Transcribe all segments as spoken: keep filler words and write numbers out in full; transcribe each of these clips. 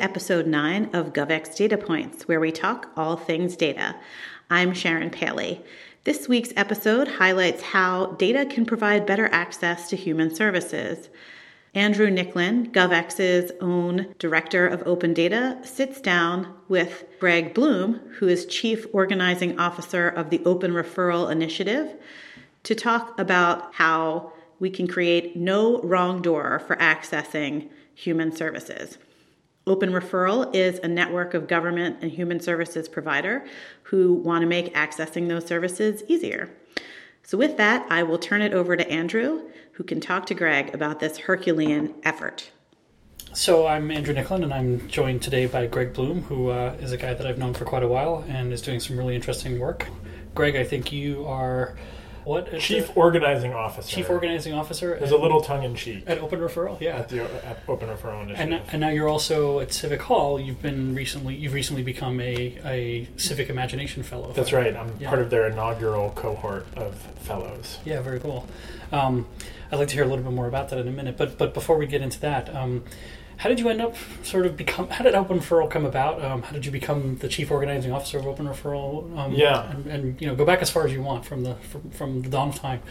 episode nine of GovX Data Points, where we talk all things data. I'm Sharon Paley. This week's episode highlights how data can provide better access to human services. Andrew Nicklin, GovX's own Director of Open Data, sits down with Greg Bloom, who is Chief Organizing Officer of the Open Referral Initiative, to talk about how we can create no wrong door for accessing human services. Open Referral is a network of government and human services provider who want to make accessing those services easier. So with that, I will turn it over to Andrew, who can talk to Greg about this Herculean effort. So I'm Andrew Nicklin, and I'm joined today by Greg Bloom, who uh, is a guy that I've known for quite a while and is doing some really interesting work. Greg, I think you are... What Chief Organizing Officer. Chief Organizing Officer. There's a little tongue-in-cheek. At Open Referral, yeah. At the at Open Referral Initiative. And, and now you're also at Civic Hall. You've been recently. You've recently become a, a Civic Imagination Fellow. That's right. I'm yeah. part of their inaugural cohort of fellows. Yeah, very cool. Um, I'd like to hear a little bit more about that in a minute. But but before we get into that, um, how did you end up sort of become? How did Open Referral come about? Um, how did you become the Chief Organizing Officer of Open Referral? Um, yeah, and, and you know, go back as far as you want from the from, from the dawn of time.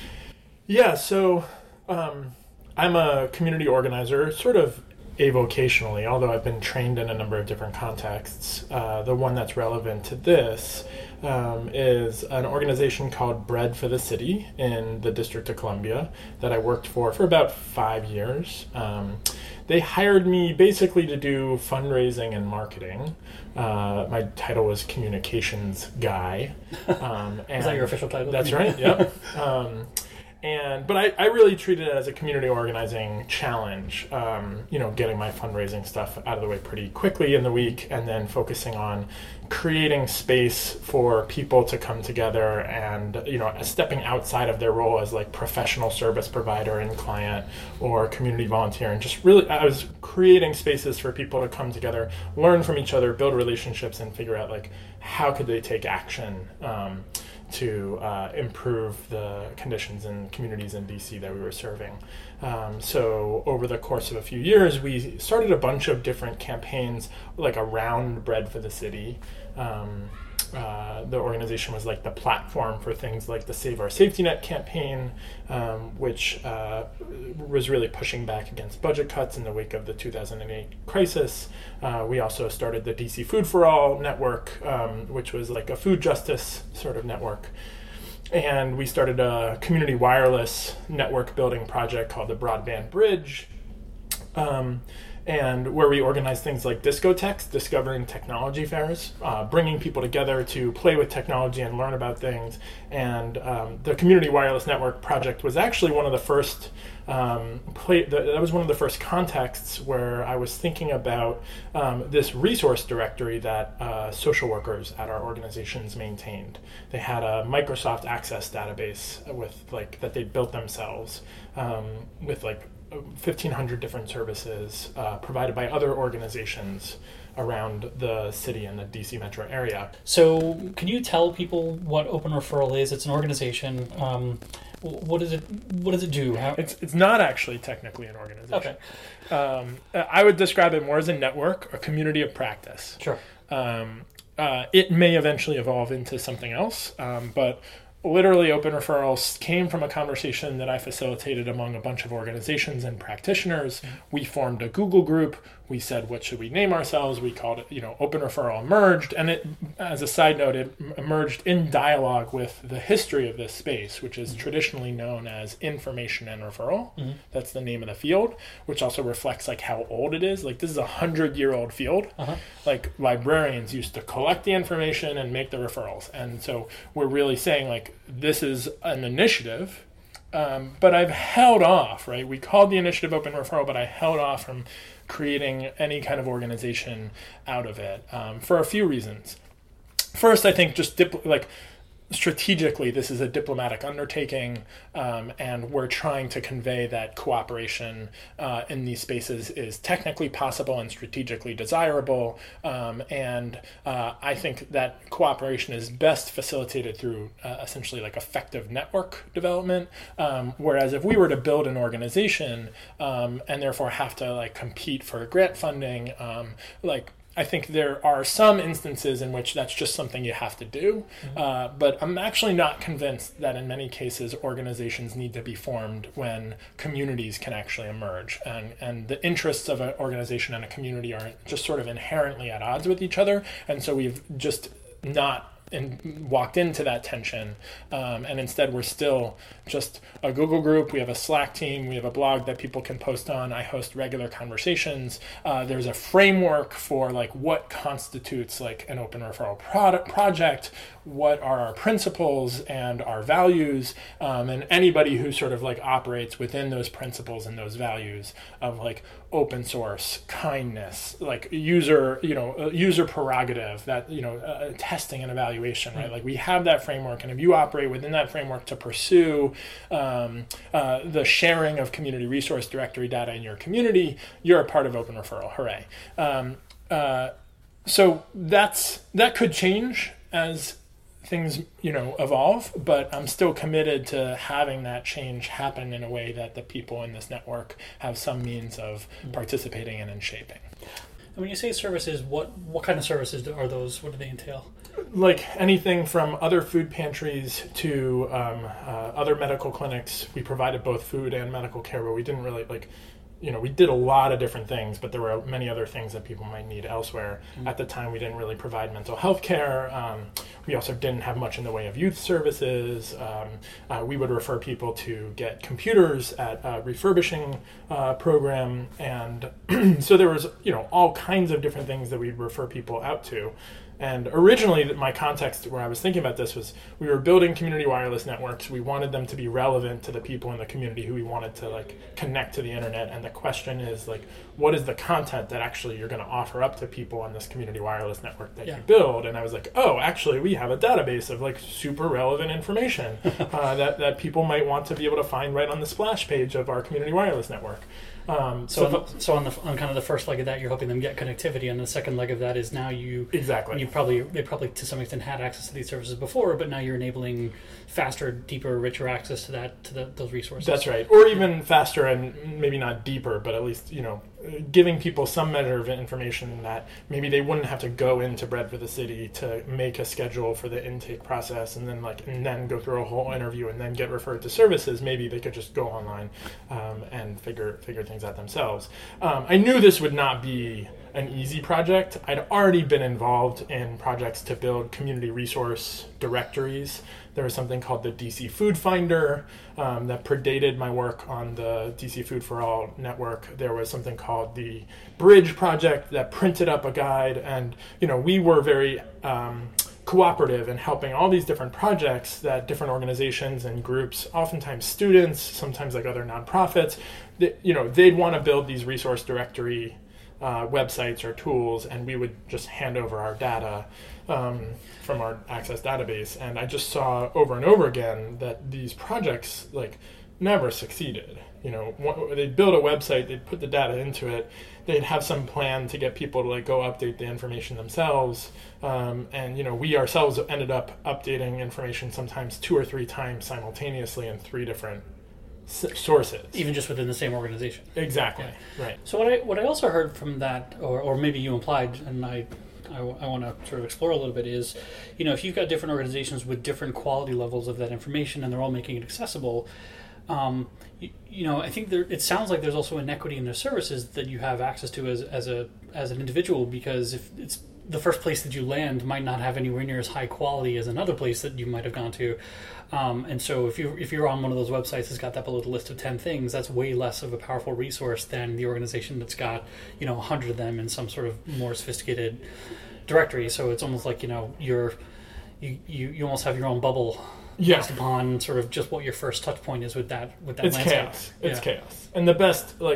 Yeah, so um, I'm a community organizer, sort of avocationally, although I've been trained in a number of different contexts. Uh, the one that's relevant to this um, is an organization called Bread for the City in the District of Columbia that I worked for for about five years. Um, they hired me basically to do fundraising and marketing. Uh, my title was Communications Guy. Um, and is that your official title? That's right, yep. Um, And but I, I really treated it as a community organizing challenge, um, you know, getting my fundraising stuff out of the way pretty quickly in the week and then focusing on creating space for people to come together and, you know, stepping outside of their role as like professional service provider and client or community volunteer. And just really, I was creating spaces for people to come together, learn from each other, build relationships, and figure out like how could they take action um, to uh, improve the conditions in communities in D C that we were serving. Um, so over the course of a few years, we started a bunch of different campaigns like around Bread for the City. Um, uh, the organization was like the platform for things like the Save Our Safety Net campaign, um, which uh, was really pushing back against budget cuts in the wake of the two thousand eight crisis. Uh, we also started the D C Food for All network, um, which was like a food justice sort of network. And we started a community wireless network building project called the Broadband Bridge, um, and where we organize things like discotheques, discovering technology fairs, uh, bringing people together to play with technology and learn about things. And um, the Community Wireless Network project was actually one of the first, um, play, the, that was one of the first contexts where I was thinking about um, this resource directory that uh, social workers at our organizations maintained. They had a Microsoft Access database with like that they built themselves um, with like fifteen hundred different services uh, provided by other organizations around the city and the D C metro area. So can you tell people what Open Referral is? It's an organization. Um, what does it What does it do? How- it's it's not actually technically an organization. Okay. Um, I would describe it more as a network, a community of practice. Sure. Um, uh, it may eventually evolve into something else, um, but literally, Open Referrals came from a conversation that I facilitated among a bunch of organizations and practitioners. Mm-hmm. We formed a Google group. We said, what should we name ourselves? We called it, you know, Open Referral Emerged. And it, as a side note, it emerged in dialogue with the history of this space, which is mm-hmm. traditionally known as information and referral. Mm-hmm. That's the name of the field, which also reflects like how old it is. Like this is a hundred-year-old field. Uh-huh. Like librarians used to collect the information and make the referrals. And so we're really saying like, this is an initiative, um, but I've held off, right? We called the initiative Open Referral, but I held off from creating any kind of organization out of it um, for a few reasons. First, I think just dip, like strategically, this is a diplomatic undertaking, um, and we're trying to convey that cooperation uh, in these spaces is technically possible and strategically desirable. Um, and uh, I think that cooperation is best facilitated through uh, essentially like effective network development. Um, whereas if we were to build an organization um, and therefore have to like compete for grant funding, um, like I think there are some instances in which that's just something you have to do, mm-hmm. uh, but I'm actually not convinced that in many cases organizations need to be formed when communities can actually emerge. And, and the interests of an organization and a community are just sort of inherently at odds with each other, and so we've just not and walked into that tension, um, and instead we're still just a Google group. We have a Slack team, we have a blog that people can post on. I host regular conversations. Uh, there's a framework for like what constitutes like an open referral product project, what are our principles and our values, um, and anybody who sort of like operates within those principles and those values of like open source, kindness, like user, you know, uh, user prerogative, that, you know, uh, testing and evaluation, right? Like we have that framework, and if you operate within that framework to pursue um, uh, the sharing of community resource directory data in your community, you're a part of Open Referral. Hooray. Um, uh, so that's, that could change as things, you know, evolve, but I'm still committed to having that change happen in a way that the people in this network have some means of participating in and shaping. And when you say services, what what kind of services are those? What do they entail? Like anything from other food pantries to um, uh, other medical clinics. We provided both food and medical care, but we didn't really like, you know, we did a lot of different things, but there were many other things that people might need elsewhere. Mm-hmm. At the time, we didn't really provide mental health care. Um, we also didn't have much in the way of youth services. Um, uh, we would refer people to get computers at a refurbishing uh, program. And so there was, you know, all kinds of different things that we'd refer people out to. And originally, my context where I was thinking about this was we were building community wireless networks. We wanted them to be relevant to the people in the community who we wanted to like connect to the internet. And the question is like, what is the content that actually you're going to offer up to people on this community wireless network that yeah. you build? And I was like, oh, actually, we have a database of like super relevant information uh, that that people might want to be able to find right on the splash page of our community wireless network. Um, so, so, on the, so on the on kind of the first leg of that, you're helping them get connectivity, and the second leg of that is now you exactly you probably they probably to some extent had access to these services before, but now you're enabling faster, deeper, richer access to that to the, those resources. That's right, or even faster and maybe not deeper, but at least you know giving people some measure of information that maybe they wouldn't have to go into Bread for the City to make a schedule for the intake process and then like and then go through a whole interview and then get referred to services. Maybe they could just go online um, and figure figure things out themselves. Um, I knew this would not be an easy project. I'd already been involved in projects to build community resource directories. There was something called the D C Food Finder um, that predated my work on the D C Food for All network. There was something called the Bridge Project that printed up a guide, and you know we were very um, cooperative in helping all these different projects that different organizations and groups, oftentimes students, sometimes like other nonprofits, they, you know they'd want to build these resource directory uh, websites or tools, and we would just hand over our data Um, from our Access database, and I just saw over and over again that these projects like never succeeded. You know, they'd build a website, they'd put the data into it, they'd have some plan to get people to like go update the information themselves, um, and you know, we ourselves ended up updating information sometimes two or three times simultaneously in three different s- sources, even just within the same organization. Exactly, yeah. Right. So what I what I also heard from that, or or maybe you implied, and I. I, w- I want to sort of explore a little bit is, you know, if you've got different organizations with different quality levels of that information and they're all making it accessible, um, you, you know, I think there, it sounds like there's also inequity in their services that you have access to as, as a as an individual, because if it's the first place that you land might not have anywhere near as high quality as another place that you might have gone to. Um, and so if, you, if you're on one of those websites that's got that below the list of ten things, that's way less of a powerful resource than the organization that's got, you know, one hundred of them in some sort of more sophisticated directory. So it's almost like, you know, you're, you, you, you almost have your own bubble yeah. based upon sort of just what your first touch point is with that with that it's landscape. chaos. It's yeah. chaos. And the best, like,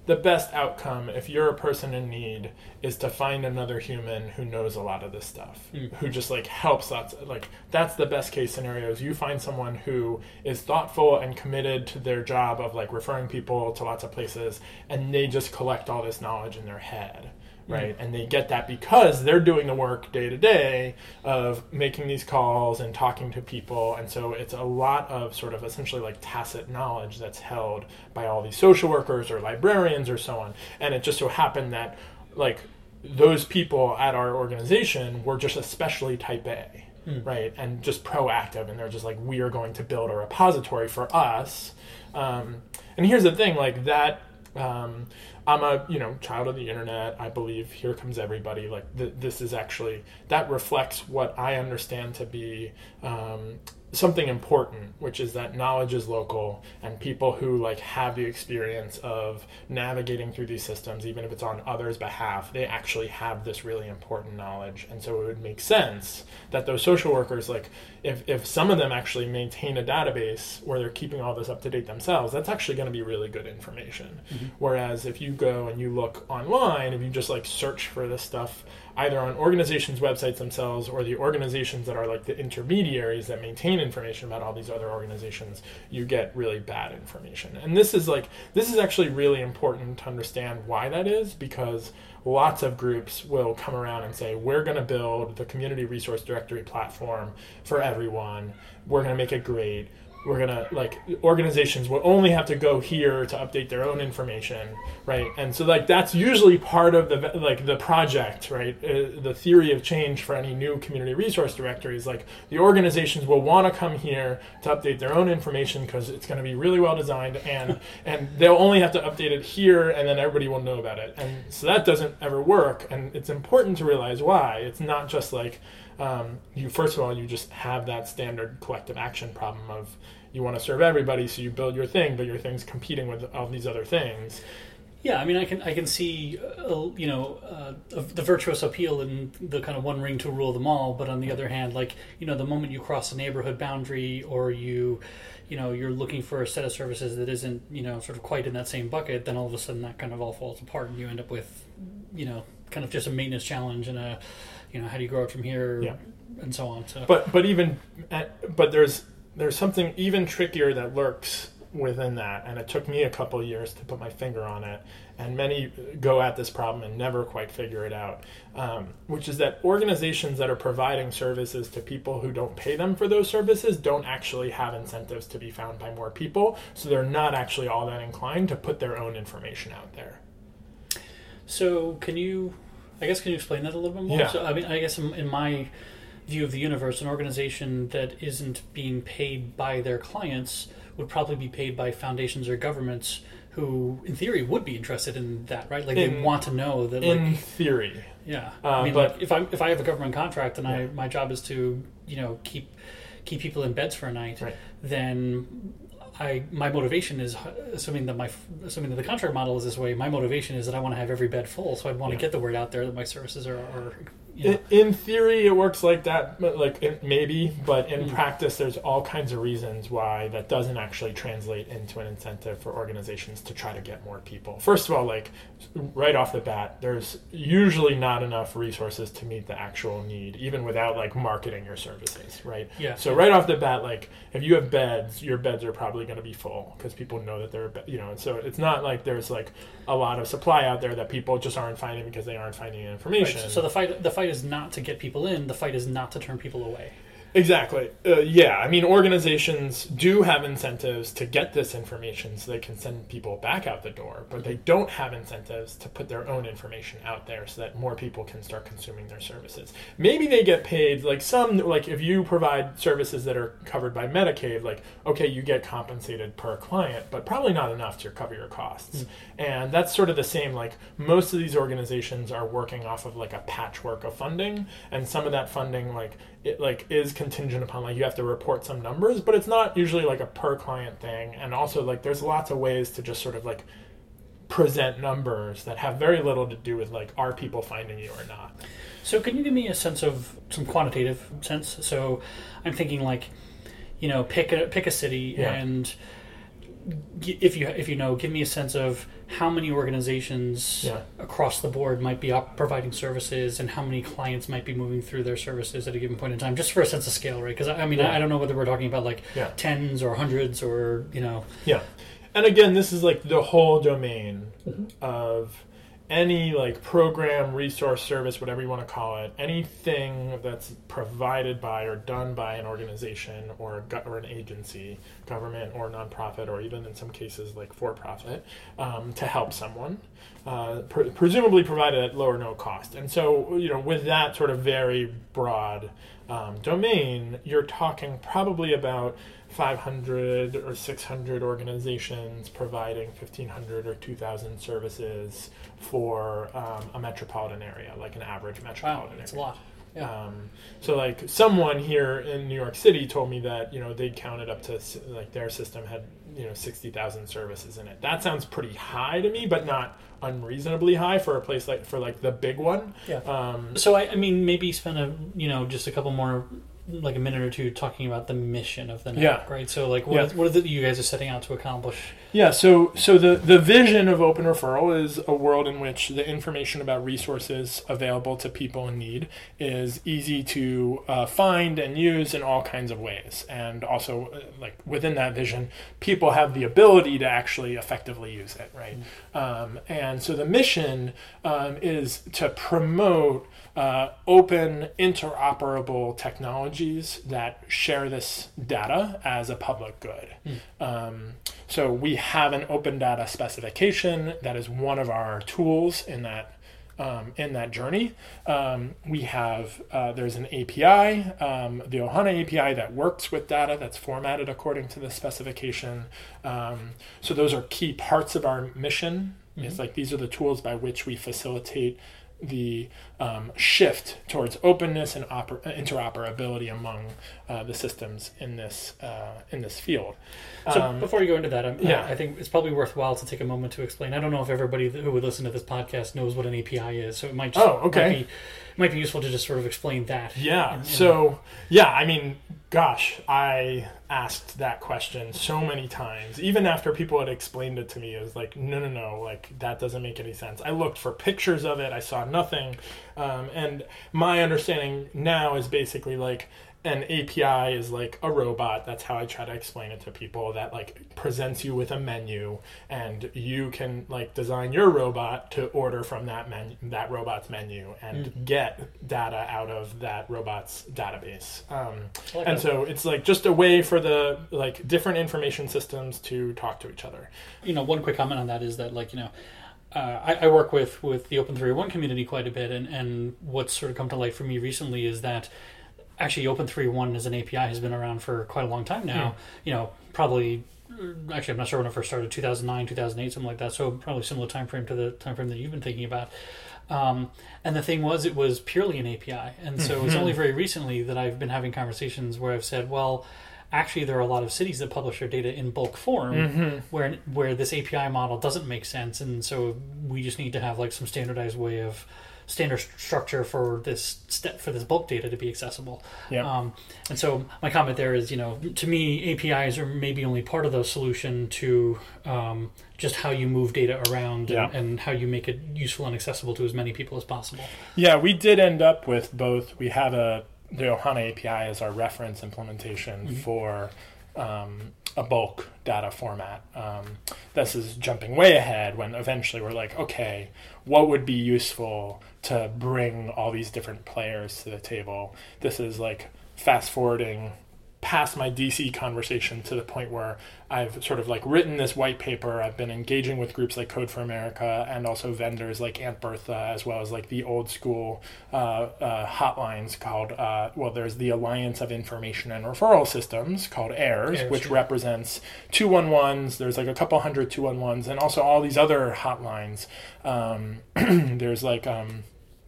the best outcome, if you're a person in need, is to find another human who knows a lot of this stuff, mm. who just like helps lots. Like that's the best case scenario. Is you find someone who is thoughtful and committed to their job of like referring people to lots of places, and they just collect all this knowledge in their head. Right, and they get that because they're doing the work day to day of making these calls and talking to people, and so it's a lot of sort of essentially like tacit knowledge that's held by all these social workers or librarians or so on. And it just so happened that like those people at our organization were just especially type A, mm. right, and just proactive, and they're just like, we are going to build a repository for us. Um, and here's the thing, like that. Um, I'm a, you know, child of the internet. I believe here comes everybody. Like th- this is actually, that reflects what I understand to be um, something important, which is that knowledge is local, and people who like have the experience of navigating through these systems, even if it's on others' behalf, they actually have this really important knowledge. And so it would make sense that those social workers, like if, if some of them actually maintain a database where they're keeping all this up to date themselves, that's actually going to be really good information. Mm-hmm. Whereas if you go and you look online, if you just like search for this stuff, either on organizations' websites themselves or the organizations that are like the intermediaries that maintain information about all these other organizations, you get really bad information. And this is like, this is actually really important to understand why that is, because lots of groups will come around and say, we're going to build the community resource directory platform for everyone. We're going to make it great. We're going to, like, organizations will only have to go here to update their own information, right? And so, like, that's usually part of the, like, the project, right? Uh, the theory of change for any new community resource directory is, like, the organizations will want to come here to update their own information because it's going to be really well designed, and and they'll only have to update it here, and then everybody will know about it. And so that doesn't ever work, and it's important to realize why. It's not just, like, Um, you first of all, you just have that standard collective action problem of you want to serve everybody, so you build your thing, but your thing's competing with all these other things. Yeah, I mean, I can I can see uh, you know uh, the virtuous appeal in the kind of one ring to rule them all, but on the other hand, like you know, the moment you cross a neighborhood boundary, or you you know you're looking for a set of services that isn't you know sort of quite in that same bucket, then all of a sudden that kind of all falls apart, and you end up with you know kind of just a maintenance challenge and a you know, how do you grow it from here, yeah. and so on. So, but but even at, but there's there's something even trickier that lurks within that, and it took me a couple of years to put my finger on it. And many go at this problem and never quite figure it out, um, which is that organizations that are providing services to people who don't pay them for those services don't actually have incentives to be found by more people, so they're not actually all that inclined to put their own information out there. So can you... I guess can you explain that a little bit more? Yeah. So I mean, I guess in, in my view of the universe, an organization that isn't being paid by their clients would probably be paid by foundations or governments who, in theory, would be interested in that, right? Like in, they want to know that. Like, in theory, yeah. Uh, I mean, but like if I if I have a government contract and yeah. I my job is to you know keep keep people in beds for a night, right. then. I my motivation is assuming that my assuming that the contract model is this way. My motivation is that I want to have every bed full, so I want yeah. to get the word out there that my services are. are you know. in, in theory, it works like that, but like it, maybe, but in mm. practice, there's all kinds of reasons why that doesn't actually translate into an incentive for organizations to try to get more people. First of all, like right off the bat, there's usually not enough resources to meet the actual need, even without like marketing your services, right? Yeah. So right off the bat, like if you have beds, your beds are probably going to be full because people know that they're, you know, and so it's not like there's like a lot of supply out there that people just aren't finding because they aren't finding information. Right. So the fight, the fight is not to get people in. The fight is not to turn people away. Exactly. Uh, yeah. I mean, organizations do have incentives to get this information so they can send people back out the door, but they don't have incentives to put their own information out there so that more people can start consuming their services. Maybe they get paid, like some, like if you provide services that are covered by Medicaid, like, okay, you get compensated per client, but probably not enough to cover your costs. Mm. And that's sort of the same, like most of these organizations are working off of like a patchwork of funding, and some of that funding, like, it like is contingent upon like you have to report some numbers, but it's not usually like a per client thing. And also like there's lots of ways to just sort of like present numbers that have very little to do with like are people finding you or not. So can you give me a sense of some quantitative sense? So I'm thinking like, you know, pick a pick a city yeah. and if you if you know, give me a sense of how many organizations Yeah. across the board might be op- providing services, and how many clients might be moving through their services at a given point in time, just for a sense of scale, right? Because I I mean, Yeah. I don't know whether we're talking about like Yeah. tens or hundreds or you know. Yeah. And again, this is like the whole domain of any like program, resource, service, whatever you want to call it, anything that's provided by or done by an organization or a go- or an agency, government or nonprofit, or even in some cases like for-profit, um, to help someone, uh, pre- presumably provided at low or no cost. And so, you know, with that sort of very broad um, domain, you're talking probably about five hundred or six hundred organizations providing fifteen hundred or two thousand services for um, a metropolitan area, like an average Wow, metropolitan that's a area. lot. Yeah. Um, so like someone here in New York City told me that, you know, they counted up to s- like their system had, you know, sixty thousand services in it. That sounds pretty high to me, but not unreasonably high for a place like, for like the big one. Yeah. Um, So I, I mean, maybe spend a you know just a couple more, like a minute or two, talking about the mission of the network, Yeah. right? So like, what Yeah. is, what is it that you guys are setting out to accomplish? Yeah, so so the, the vision of Open Referral is a world in which the information about resources available to people in need is easy to uh, find and use in all kinds of ways. And also, uh, like within that vision, people have the ability to actually effectively use it, right? Mm-hmm. Um, and so the mission um, is to promote uh, open, interoperable technologies that share this data as a public good. Mm. Um, so we have an open data specification that is one of our tools in that um, in that journey. Um, we have uh, there's an A P I, um, the Ohana A P I, that works with data that's formatted according to the specification. Um, so those are key parts of our mission. Mm-hmm. It's like these are the tools by which we facilitate the um, shift towards openness and oper- interoperability among uh, the systems in this uh, in this field. So Um, before you go into that, I'm, yeah. I, I think it's probably worthwhile to take a moment to explain. I don't know if everybody who would listen to this podcast knows what an A P I is, so it might just, Oh, okay. might be, might be useful to just sort of explain that. Yeah. And- and- So, yeah, I mean, gosh, I asked that question so many times. Even after people had explained it to me, it was like, no, no, no, like, that doesn't make any sense. I looked for pictures of it. I saw nothing. Um, and my understanding now is basically like, an A P I is like a robot. That's how I try to explain it to people, that like presents you with a menu, and you can like design your robot to order from that menu, that robot's menu, and mm-hmm. get data out of that robot's database. Um, like and that. So it's like just a way for the like different information systems to talk to each other. You know, one quick comment on that is that like, you know, Uh, I, I work with, with the Open three oh one community quite a bit, and, and what's sort of come to light for me recently is that actually Open three oh one as an A P I has been around for quite a long time now. Mm. You know, probably, actually I'm not sure when it first started, two thousand nine, two thousand eight, something like that, so probably similar time frame to the time frame that you've been thinking about. Um, and the thing was, it was purely an A P I, and so mm-hmm. it's only very recently that I've been having conversations where I've said, well, actually, there are a lot of cities that publish their data in bulk form, mm-hmm. where where this A P I model doesn't make sense, and so we just need to have like some standardized way of standard st- structure for this step for this bulk data to be accessible. Yeah. Um, and so my comment there is, you know, to me, A P Is are maybe only part of the solution to um, just how you move data around yeah. and, and how you make it useful and accessible to as many people as possible. Yeah, we did end up with both. We had a the Ohana A P I as our reference implementation mm-hmm. for um, a bulk data format. Um, this is jumping way ahead when eventually we're like, okay, what would be useful to bring all these different players to the table? This is like fast forwarding past my D C conversation to the point where I've sort of like written this white paper. I've been engaging with groups like Code for America and also vendors like Aunt Bertha, as well as like the old school uh, uh, hotlines called, uh, well, there's the Alliance of Information and Referral Systems called A I R S, A I R S, which yeah. represents two one ones. There's like a couple hundred two one ones and also all these other hotlines. Um, there's like... Um,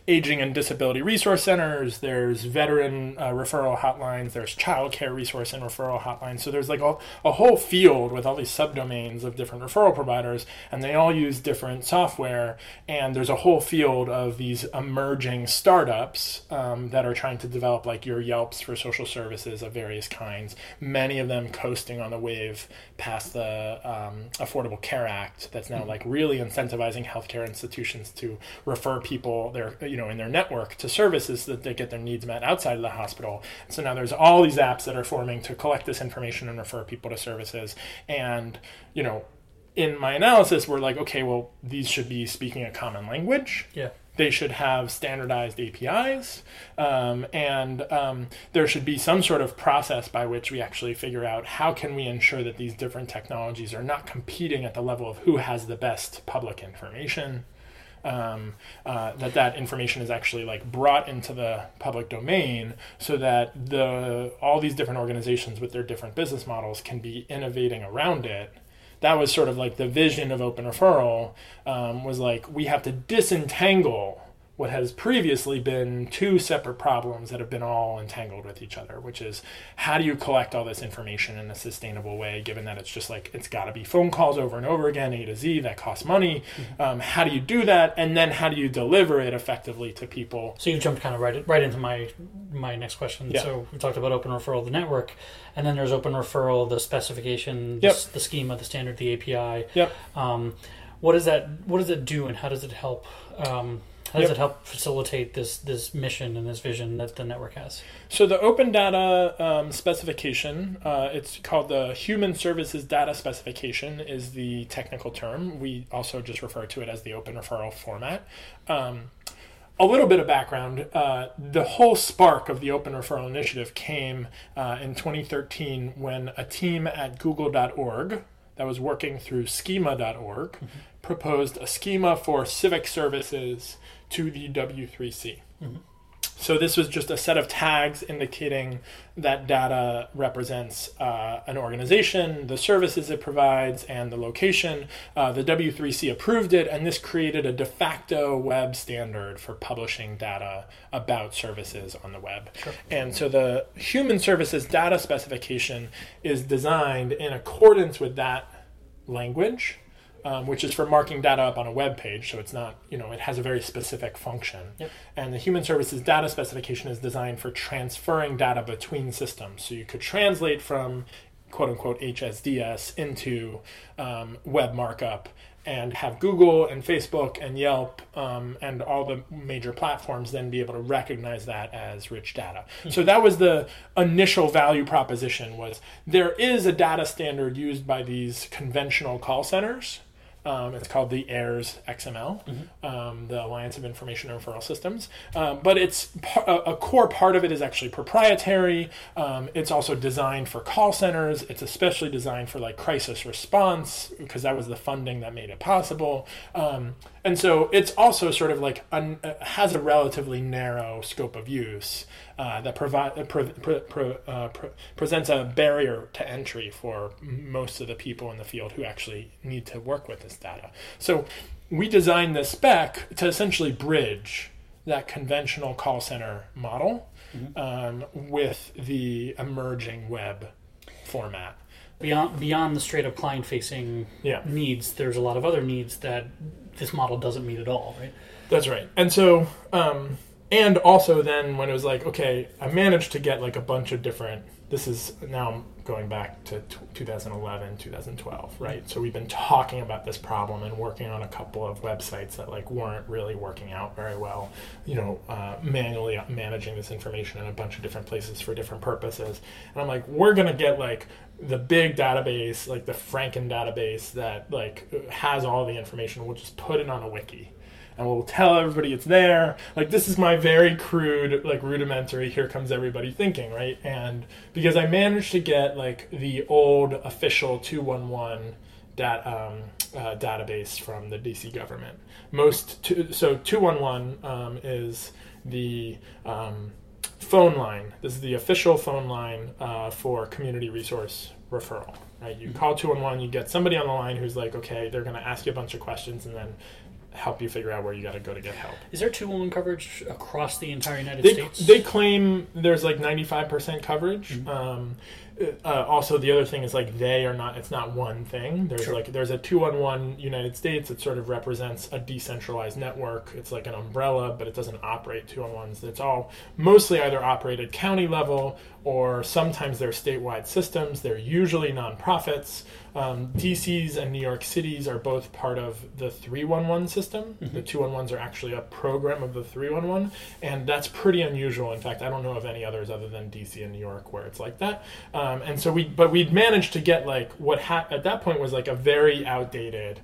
aging and disability resource centers, there's veteran uh, referral hotlines, there's child care resource and referral hotlines. So there's like a, a whole field with all these subdomains of different referral providers, and they all use different software. And there's a whole field of these emerging startups um, that are trying to develop like your Yelps for social services of various kinds, many of them coasting on the wave past the um, Affordable Care Act that's now like really incentivizing healthcare institutions to refer people their you know in their network to services so that they get their needs met outside of the hospital. So now there's all these apps that are forming to collect this information and refer people to services. And you know in my analysis we're like, okay, well, these should be speaking a common language. Yeah. They should have standardized A P Is, um, and um, there should be some sort of process by which we actually figure out how can we ensure that these different technologies are not competing at the level of who has the best public information, um, uh, that that information is actually like brought into the public domain so that the all these different organizations with their different business models can be innovating around it. That was sort of like the vision of Open Referral, um, was like we have to disentangle what has previously been two separate problems that have been all entangled with each other, which is how do you collect all this information in a sustainable way, given that it's just like it's got to be phone calls over and over again, A to Z, that costs money. Mm-hmm. Um, how do you do that? And then how do you deliver it effectively to people? So you jumped kind of right right into my my next question. Yeah. So we talked about Open Referral, the network, and then there's Open Referral, the specification, yep. the, the schema, the standard, the A P I. Yep. Um, what does that what does it do, and how does it help? Um, How does yep. it help facilitate this this mission and this vision that the network has? So the Open Data um, specification, uh, it's called the Human Services Data Specification is the technical term. We also just refer to it as the Open Referral format. Um, a little bit of background, uh, the whole spark of the Open Referral Initiative came uh, in twenty thirteen when a team at google dot org that was working through schema dot org mm-hmm. proposed a schema for civic services to the W three C. Mm-hmm. So this was just a set of tags indicating that data represents uh, an organization, the services it provides, and the location. Uh, the W three C approved it, and this created a de facto web standard for publishing data about services on the web. Sure. And so the Human Services Data Specification is designed in accordance with that language, Um, which is for marking data up on a web page, so it's not, you know, it has a very specific function. Yep. And the Human Services Data Specification is designed for transferring data between systems. So you could translate from quote-unquote H S D S into um, web markup and have Google and Facebook and Yelp um, and all the major platforms then be able to recognize that as rich data. Mm-hmm. So that was the initial value proposition, was there is a data standard used by these conventional call centers. Um, it's called the A I R S X M L, mm-hmm. um, the Alliance of Information and Referral Systems. Um, but it's a, a core part of it is actually proprietary. Um, it's also designed for call centers. It's especially designed for like crisis response, because that was the funding that made it possible. Um, and so it's also sort of like un, uh, has a relatively narrow scope of use uh, that provide uh, pre, pre, pre, uh, pre, presents a barrier to entry for most of the people in the field who actually need to work with this data. So we designed this spec to essentially bridge that conventional call center model mm-hmm. um, with the emerging web format. Beyond beyond the straight up client facing yeah. needs, there's a lot of other needs that this model doesn't meet at all, right? That's right. And so, um, and also then when it was like, okay, I managed to get like a bunch of different, this is now going back to twenty eleven, twenty twelve, right? So we've been talking about this problem and working on a couple of websites that like weren't really working out very well, you know, uh, manually managing this information in a bunch of different places for different purposes. And I'm like, we're going to get like the big database, like the Franken database that like has all the information. We'll just put it on a wiki. And we'll tell everybody it's there. Like, this is my very crude, like, rudimentary, here comes everybody thinking, right? And because I managed to get, like, the old official two one one dat, um, uh, database from the D C government. Most, two, so two one one um, is the um, phone line. This is the official phone line uh, for community resource referral, right? You call two one one, you get somebody on the line who's like, okay, they're going to ask you a bunch of questions, and then help you figure out where you got to go to get help. Is there two one one coverage across the entire United They, States? they claim there's like ninety-five percent coverage. Mm-hmm. Um, uh, also, the other thing is like they are not. It's not one thing. There's sure. like there's a two one one United States that sort of represents a decentralized network. It's like an umbrella, but it doesn't operate two one ones. It's all mostly either operated county level or sometimes they're statewide systems. They're usually nonprofits. Um, D C's and New York City's are both part of the three one one system. Mm-hmm. The two one ones are actually a program of the three one one, and that's pretty unusual. In fact, I don't know of any others other than D C and New York where it's like that. Um, and so we, but we'd managed to get like what ha- at that point was like a very outdated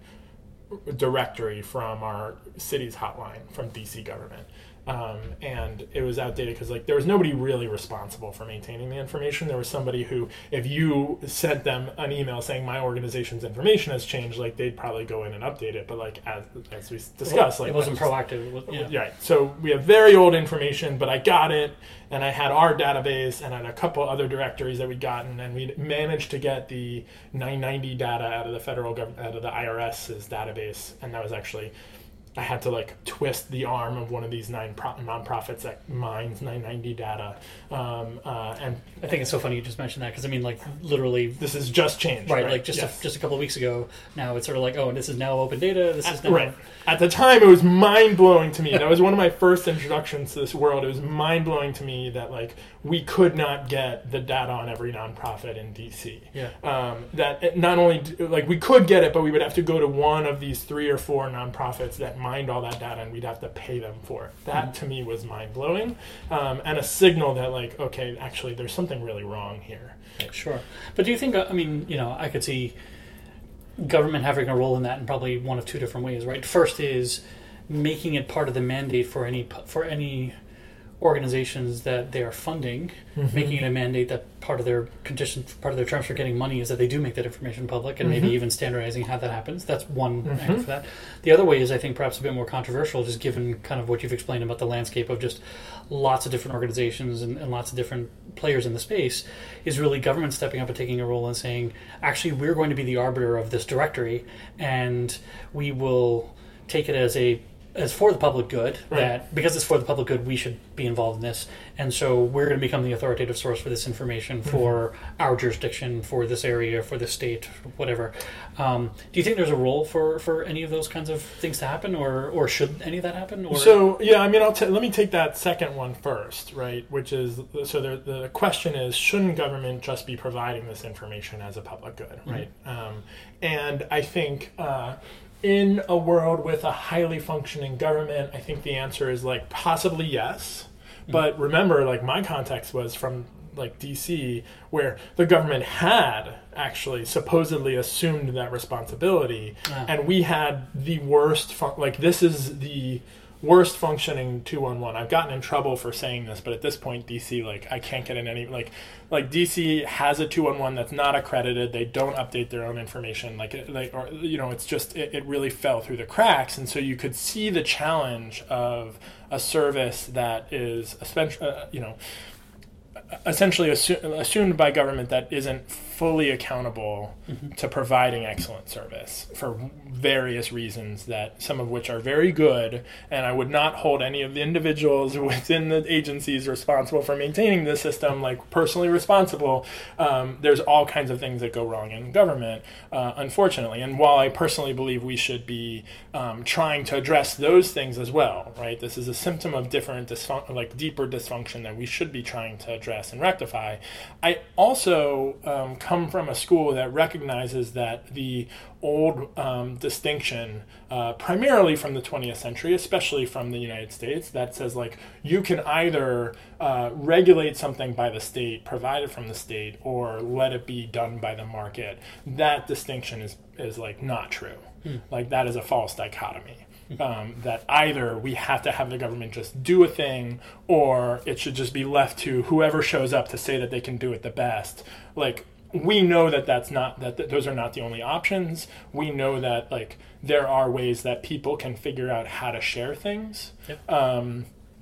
directory from our city's hotline from D C government. Um, and it was outdated because like there was nobody really responsible for maintaining the information. There was somebody who, if you sent them an email saying my organization's information has changed, like they'd probably go in and update it. But like as, as we discussed, like it wasn't proactive. It was, yeah. Right. So we have very old information, but I got it, and I had our database and I had a couple other directories that we'd gotten, and we managed to get the nine ninety data out of the federal government, out of the IRS's database, and that was actually. I had to like twist the arm of one of these nine pro- nonprofits that mines nine ninety data, um, uh, and I think it's so funny you just mentioned that because I mean, like literally, this has just changed, right? right? Like just yes. a, just a couple of weeks ago. Now it's sort of like, oh, and this is now open data. This is now right. At the time, it was mind blowing to me. That was one of my first introductions to this world. It was mind blowing to me that like we could not get the data on every nonprofit in D C. Yeah. Um, that it not only like we could get it, but we would have to go to one of these three or four nonprofits that mined all that data, and we'd have to pay them for it. That mm-hmm. to me was mind blowing, um, and a signal that like, okay, actually, there's something really wrong here. Sure, but do you think? I mean, you know, I could see government having a role in that in probably one of two different ways, right? First is making it part of the mandate for any for any organizations that they are funding, mm-hmm. making it a mandate that part of their condition, part of their terms for getting money is that they do make that information public, and mm-hmm. maybe even standardizing how that happens. That's one mm-hmm. angle for that. The other way is, I think, perhaps a bit more controversial, just given kind of what you've explained about the landscape of just lots of different organizations and, and lots of different players in the space, is really government stepping up and taking a role and saying, actually, we're going to be the arbiter of this directory, and we will take it as a as for the public good, right. that because it's for the public good, we should be involved in this. And so we're going to become the authoritative source for this information for mm-hmm. our jurisdiction, for this area, for the state, whatever. Um, do you think there's a role for, for any of those kinds of things to happen, or or should any of that happen? Or? So, yeah, I mean, I'll t- let me take that second one first, right, which is, so the, the question is, shouldn't government just be providing this information as a public good, right? Mm-hmm. Um, and I think... Uh, in a world with a highly functioning government, I think the answer is like possibly yes. Mm-hmm. But remember, like my context was from like D C, where the government had actually supposedly assumed that responsibility, yeah. and we had the worst. Fun- like this is the worst functioning two one one. I've gotten in trouble for saying this, but at this point, D C, like I can't get in any like. Like D C has a two one one that's not accredited. They don't update their own information. Like, it, like or you know, it's just it, it really fell through the cracks. And so you could see the challenge of a service that is, uh, you know, essentially assu- assumed by government that isn't fully accountable mm-hmm. to providing excellent service for various reasons, that some of which are very good, and I would not hold any of the individuals within the agencies responsible for maintaining the system like personally responsible. Um, there's all kinds of things that go wrong in government, uh, unfortunately, and while I personally believe we should be um, trying to address those things as well, right? This is a symptom of different dysfun- like deeper dysfunction that we should be trying to address and rectify. I also um, come from a school that recognizes that the old um, distinction, uh, primarily from the twentieth century, especially from the United States, that says like you can either uh, regulate something by the state, provide it from the state, or let it be done by the market. That distinction is is like not true. Hmm. Like that is a false dichotomy. Um, that either we have to have the government just do a thing, or it should just be left to whoever shows up to say that they can do it the best. Like we know that that's not that th- those are not the only options. We know that like there are ways that people can figure out how to share things. Yep. Um,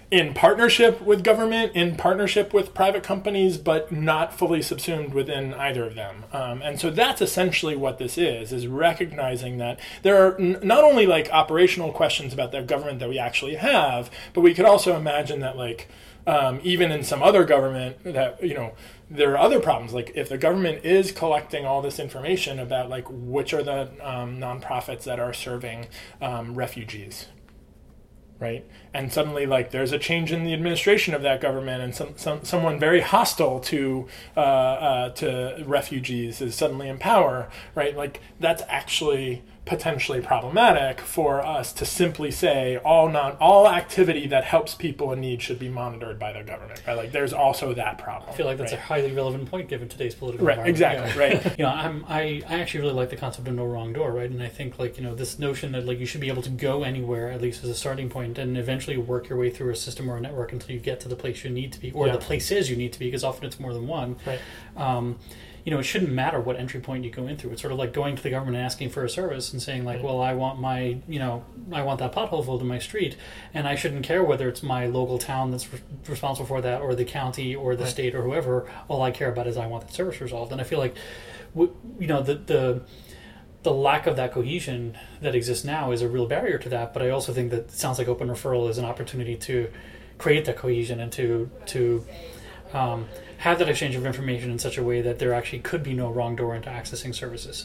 in partnership with government, in partnership with private companies, but not fully subsumed within either of them. Um, and so that's essentially what this is, is recognizing that there are n- not only like operational questions about the government that we actually have, but we could also imagine that like um, even in some other government that, you know, there are other problems. Like if the government is collecting all this information about like which are the um, nonprofits that are serving um, refugees, right? And suddenly, like, there's a change in the administration of that government, and some, some someone very hostile to uh, uh, to refugees is suddenly in power, right? Like, that's actually potentially problematic for us to simply say all non all activity that helps people in need should be monitored by the government, right? Like, there's also that problem. I feel like that's right? a highly relevant point given today's political right, environment. exactly, Yeah. right. You know, I'm, I, I actually really like the concept of no wrong door, right? And I think, like, you know, this notion that, like, you should be able to go anywhere, at least as a starting point, and eventually work your way through a system or a network until you get to the place you need to be, or yeah. the places you need to be, because often it's more than one. Right. Um, you know, it shouldn't matter what entry point you go in through. It's sort of like going to the government and asking for a service and saying, like, right. well, I want my, you know, I want that pothole filled in my street, and I shouldn't care whether it's my local town that's re- responsible for that, or the county, or the right. state, or whoever. All I care about is I want that service resolved. And I feel like, you know, the the the lack of that cohesion that exists now is a real barrier to that. But I also think that it sounds like open referral is an opportunity to create that cohesion and to to um, have that exchange of information in such a way that there actually could be no wrong door into accessing services.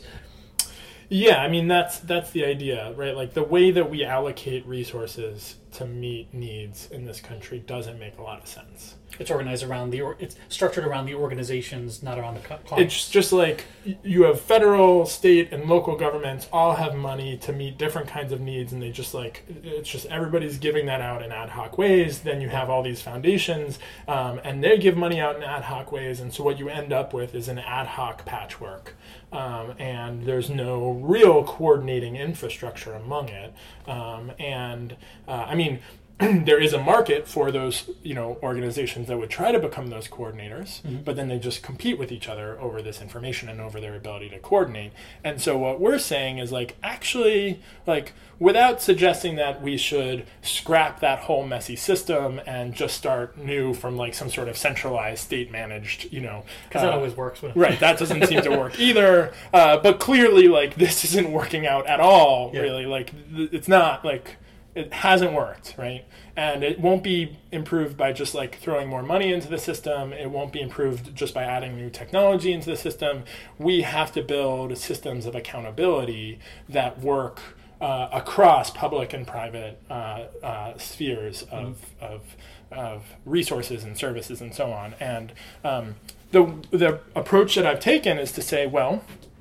Yeah, I mean, that's that's the idea, right? Like, the way that we allocate resources to meet needs in this country doesn't make a lot of sense. It's organized around the, or, it's structured around the organizations, not around the co- It's just like you have federal, state, and local governments all have money to meet different kinds of needs, and they just like, it's just everybody's giving that out in ad hoc ways. Then you have all these foundations, um, and they give money out in ad hoc ways, and so what you end up with is an ad hoc patchwork. Um, and there's no real coordinating infrastructure among it. Um, and, uh, I mean, there is a market for those, you know, organizations that would try to become those coordinators, mm-hmm. but then they just compete with each other over this information and over their ability to coordinate. And so what we're saying is, like, actually, like, without suggesting that we should scrap that whole messy system and just start new from, like, some sort of centralized state-managed, you know. Because uh, that always works. With right, that doesn't seem to work either. Uh, but clearly, like, this isn't working out at all, yeah. really. Like, th- it's not, like... It hasn't worked, right? And it won't be improved by just like throwing more money into the system. It won't be improved just by adding new technology into the system. We have to build systems of accountability that work uh, across public and private uh, uh, spheres of, mm. of of resources and services and so on. And um, the the approach that I've taken is to say, well,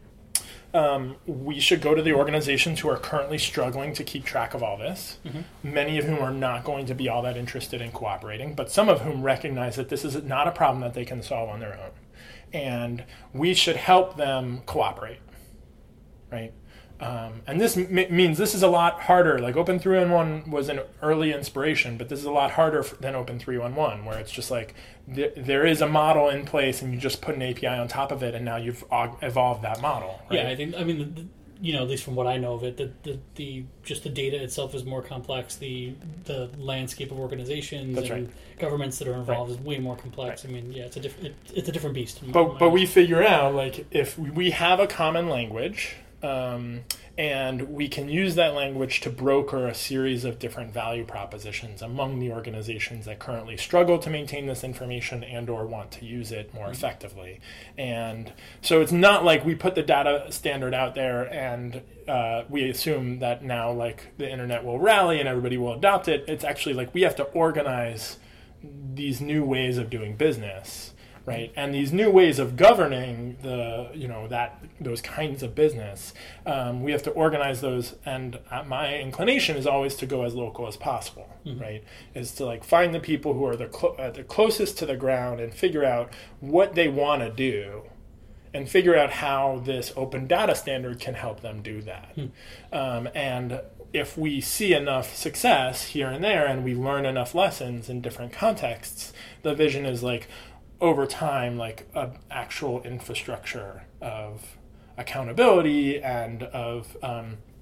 Um, we should go to the organizations who are currently struggling to keep track of all this, mm-hmm. many of whom are not going to be all that interested in cooperating, but some of whom recognize that this is not a problem that they can solve on their own. And we should help them cooperate, right? Um, and this m- means this is a lot harder. Like Open three one one was an early inspiration, but this is a lot harder f- than Open three one one, where it's just like th- there is a model in place and you just put an A P I on top of it, and now you've og- evolved that model. Right? Yeah, I think, I mean, the, the, you know, at least from what I know of it, the, the, the just the data itself is more complex. The the landscape of organizations That's and right. governments that are involved right. is way more complex. Right. I mean, yeah, it's a different it, it's a different beast. But but we figure out, like, if we have a common language. Um, and we can use that language to broker a series of different value propositions among the organizations that currently struggle to maintain this information and or want to use it more mm-hmm. effectively. And so it's not like we put the data standard out there and uh, we assume that now, like, the internet will rally and everybody will adopt it. It's actually like we have to organize these new ways of doing business. Right, and these new ways of governing the, you know, that those kinds of business, um, we have to organize those. And my inclination is always to go as local as possible. Mm-hmm. Right, is to like find the people who are the clo- uh, the closest to the ground and figure out what they want to do, and figure out how this open data standard can help them do that. Mm-hmm. Um, and if we see enough success here and there, and we learn enough lessons in different contexts, the vision is like, over time, like an actual infrastructure of accountability and of um,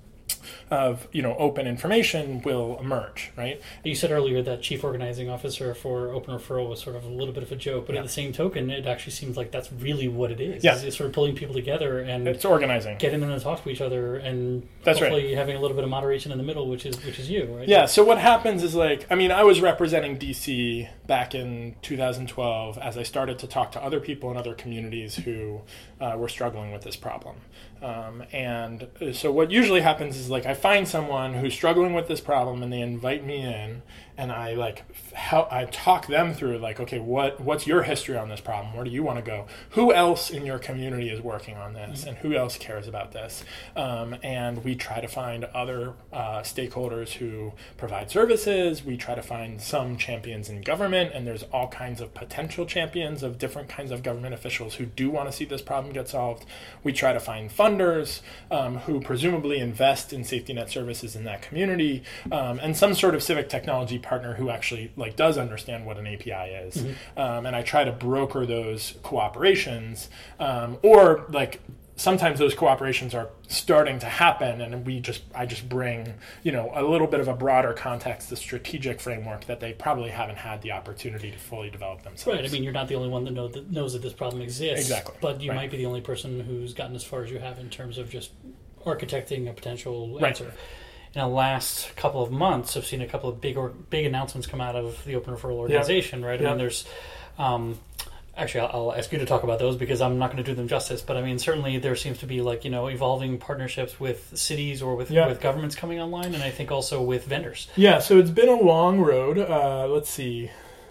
of you know open information will emerge, right? You said earlier that chief organizing officer for Open Referral was sort of a little bit of a joke, but yeah. at the same token, it actually seems like that's really what it is. Yeah. It's sort of pulling people together and it's organizing, getting them to talk to each other, and that's hopefully right. having a little bit of moderation in the middle, which is which is you, right? Yeah. So what happens is like, I mean, I was representing D C back in two thousand twelve as I started to talk to other people in other communities who uh, were struggling with this problem. Um, and so what usually happens is like I find someone who's struggling with this problem and they invite me in, and I like help, I talk them through like, okay, what what's your history on this problem? Where do you want to go? Who else in your community is working on this, mm-hmm. and who else cares about this? Um, and we try to find other uh, stakeholders who provide services. We try to find some champions in government, and there's all kinds of potential champions of different kinds of government officials who do want to see this problem get solved. We try to find funders um, who presumably invest in safety net services in that community, um, and some sort of civic technology partner who actually like does understand what an A P I is. Mm-hmm. Um, and I try to broker those cooperations, um, or like sometimes those cooperations are starting to happen, and we just I just bring you know a little bit of a broader context, the strategic framework that they probably haven't had the opportunity to fully develop themselves. Right. I mean, you're not the only one that, know that knows that this problem exists. Exactly. But you right. might be the only person who's gotten as far as you have in terms of just architecting a potential answer. Right. In the last couple of months, I've seen a couple of big or big announcements come out of the Open Referral organization, yep. right? I yep. mean, there's um, actually I'll, I'll ask you to talk about those because I'm not going to do them justice. But I mean, certainly there seems to be like you know evolving partnerships with cities or with yep. with governments coming online, and I think also with vendors. Yeah. So it's been a long road. Uh, let's see.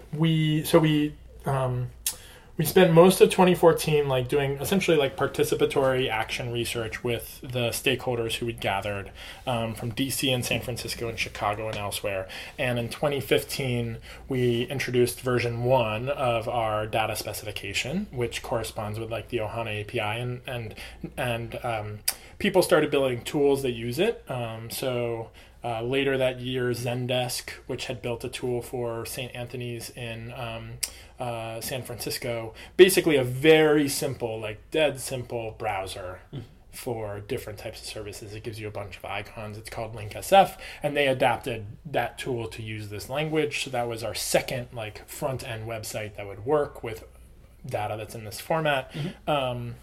We so we. Um, We spent most of twenty fourteen like doing essentially like participatory action research with the stakeholders who we'd gathered um, from D C and San Francisco and Chicago and elsewhere. And in twenty fifteen, we introduced version one of our data specification, which corresponds with like the Ohana A P I, and and and um, people started building tools that use it. Um, so. Uh, later that year, Zendesk, which had built a tool for Saint Anthony's in um, uh, San Francisco, basically a very simple, like dead simple browser mm. for different types of services. It gives you a bunch of icons. It's called LinkSF, and they adapted that tool to use this language. So that was our second like front-end website that would work with data that's in this format. Mm-hmm. Um,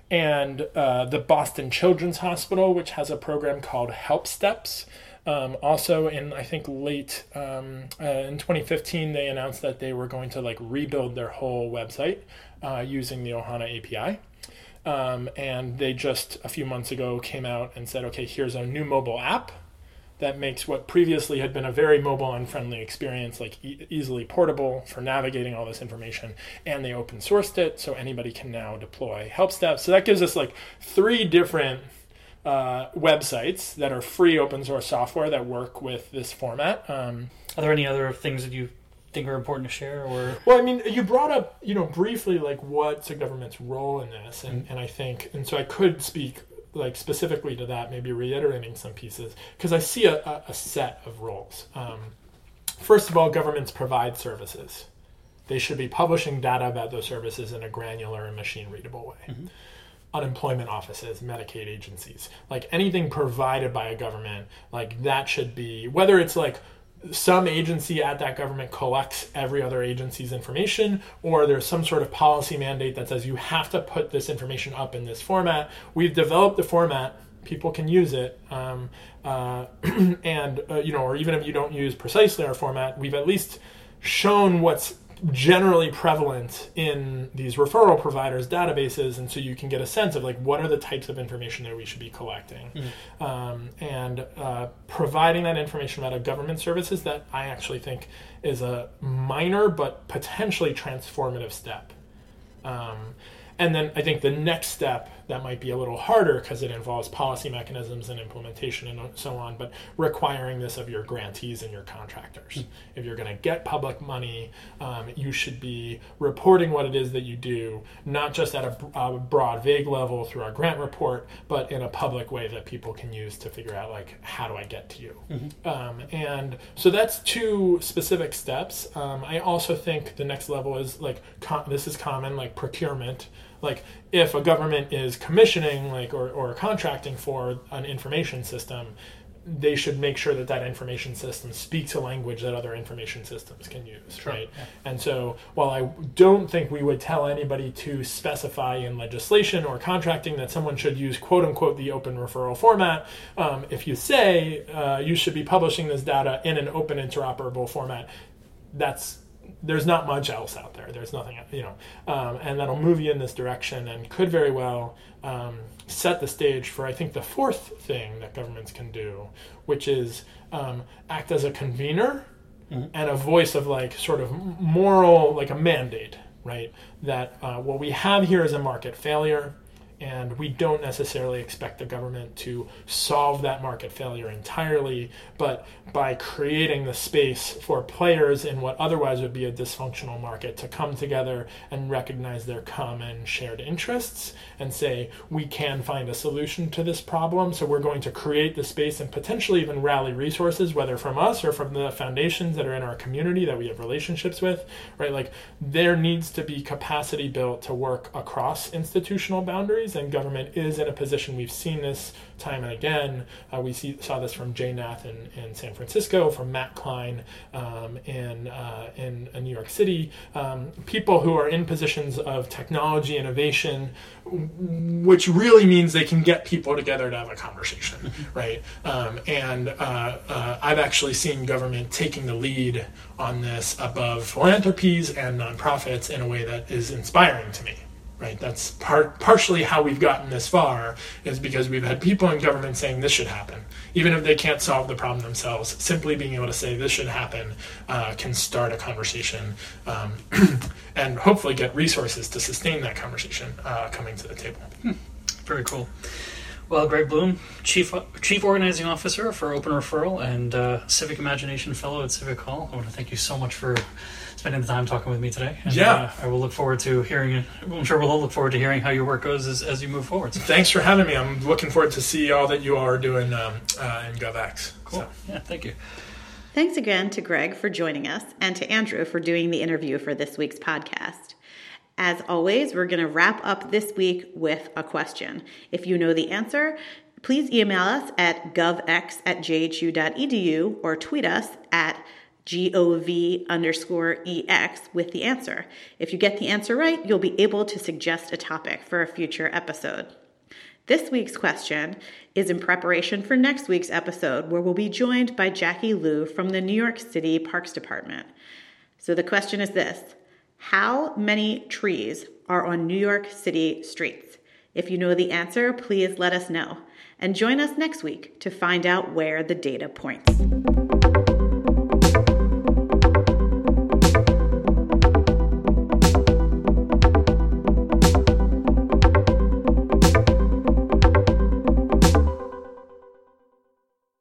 and uh, the Boston Children's Hospital, which has a program called Help Steps. Um, also in, I think, late um, uh, in twenty fifteen, they announced that they were going to like rebuild their whole website uh, using the Ohana A P I. Um, and they just a few months ago came out and said, okay, here's a new mobile app that makes what previously had been a very mobile unfriendly experience like e- easily portable for navigating all this information. And they open sourced it, so anybody can now deploy Help Steps. So that gives us like three different Uh, websites that are free open source software that work with this format. Um, are there any other things that you think are important to share? Or well, I mean, you brought up, you know, briefly like what's a government's role in this, and, mm-hmm. and I think, and so I could speak like specifically to that, maybe reiterating some pieces, because I see a, a, a set of roles. Um, first of all, governments provide services. They should be publishing data about those services in a granular and machine readable way. Mm-hmm. Unemployment offices, Medicaid agencies, like anything provided by a government, like that should be, whether it's like some agency at that government collects every other agency's information, or there's some sort of policy mandate that says you have to put this information up in this format. We've developed the format, people can use it, um, uh, and uh, you know, or even if you don't use precisely our format, we've at least shown what's generally prevalent in these referral providers' databases, and so you can get a sense of like what are the types of information that we should be collecting, mm-hmm. um, and uh, providing that information about a government services that I actually think is a minor but potentially transformative step. Um, and then I think the next step that might be a little harder because it involves policy mechanisms and implementation and so on, but requiring this of your grantees and your contractors. Mm-hmm. If you're going to get public money, um, you should be reporting what it is that you do, not just at a, a broad, vague level through our grant report, but in a public way that people can use to figure out, like, how do I get to you? Mm-hmm. Um, and so that's two specific steps. Um, I also think the next level is, like, com- this is common, like procurement. Like, if a government is commissioning like or, or contracting for an information system, they should make sure that that information system speaks a language that other information systems can use, sure. right? Yeah. And so while I don't think we would tell anybody to specify in legislation or contracting that someone should use quote unquote the open referral format, um, if you say uh, you should be publishing this data in an open interoperable format, that's there's not much else out there. There's nothing, you know, um, and that'll move you in this direction and could very well um, set the stage for, I think, the fourth thing that governments can do, which is um, act as a convener mm-hmm. and a voice of like sort of moral, like a mandate, right? That uh, what we have here is a market failure. And we don't necessarily expect the government to solve that market failure entirely, but by creating the space for players in what otherwise would be a dysfunctional market to come together and recognize their common shared interests and say, we can find a solution to this problem, so we're going to create the space and potentially even rally resources, whether from us or from the foundations that are in our community that we have relationships with, right? Like, there needs to be capacity built to work across institutional boundaries. And government is in a position, we've seen this time and again. Uh, we see, saw this from Jay Nath in, in San Francisco, from Matt Klein um, in, uh, in in New York City. Um, people who are in positions of technology innovation, which really means they can get people together to have a conversation, right? Um, and uh, uh, I've actually seen government taking the lead on this above philanthropies and nonprofits in a way that is inspiring to me. Right, that's part partially how we've gotten this far, is because we've had people in government saying this should happen, even if they can't solve the problem themselves. Simply being able to say this should happen uh, can start a conversation, um, and hopefully get resources to sustain that conversation uh, coming to the table. Hmm. Very cool. Well, Greg Bloom, Chief Chief Organizing Officer for Open Referral and uh, Civic Imagination Fellow at Civic Hall, I want to thank you so much for spending the time talking with me today. And, yeah. Uh, I will look forward to hearing, I'm sure we'll all look forward to hearing how your work goes as, as you move forward. So. Thanks for having me. I'm looking forward to see all that you all are doing um, uh, in GovX. Cool. So. Yeah, thank you. Thanks again to Greg for joining us and to Andrew for doing the interview for this week's podcast. As always, we're going to wrap up this week with a question. If you know the answer, please email us at govx at jhu.edu or tweet us at gov underscore ex with the answer. If you get the answer right, you'll be able to suggest a topic for a future episode. This week's question is in preparation for next week's episode, where we'll be joined by Jackie Liu from the New York City Parks Department. So the question is this: how many trees are on New York City streets? If you know the answer, please let us know. And join us next week to find out where the data points.